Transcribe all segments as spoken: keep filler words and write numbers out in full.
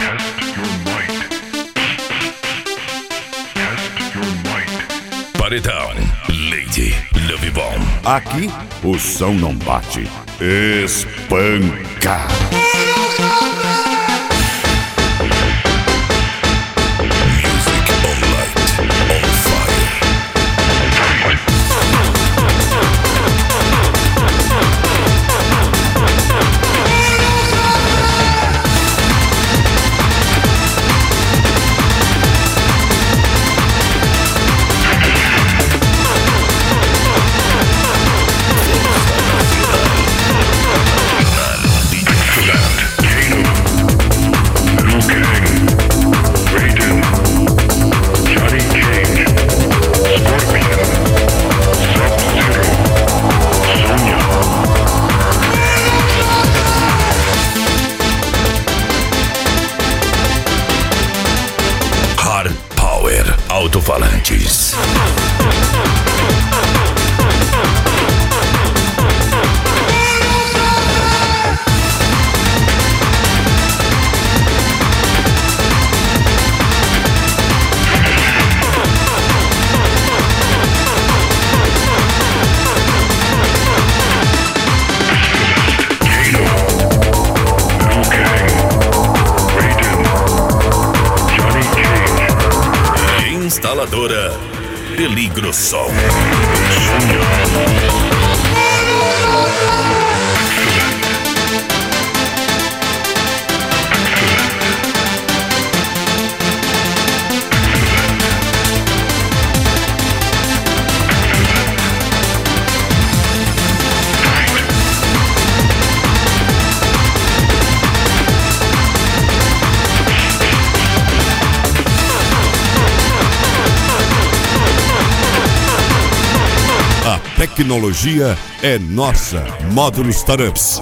Paredão, Lady Love Bomb. Aqui o som não bate, espanca. Music on light, on fire. Alto-falantes. Instaladora Peligro Sol. A tecnologia é nossa. Módulo Startups.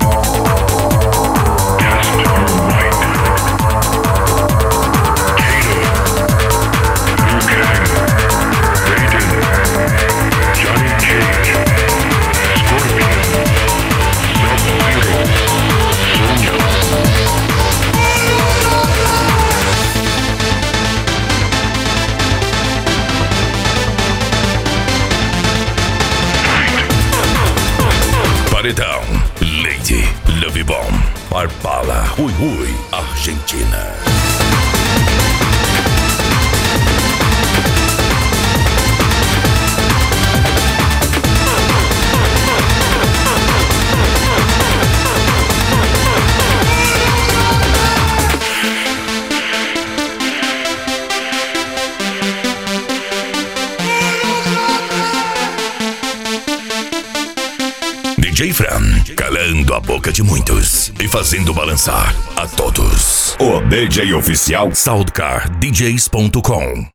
Paredão, Lady Love Bomb. Farpala, Ui Ui, Argentina. D J Fran, calando a boca de muitos e fazendo balançar a todos. O D J oficial Soundcar D Js ponto com.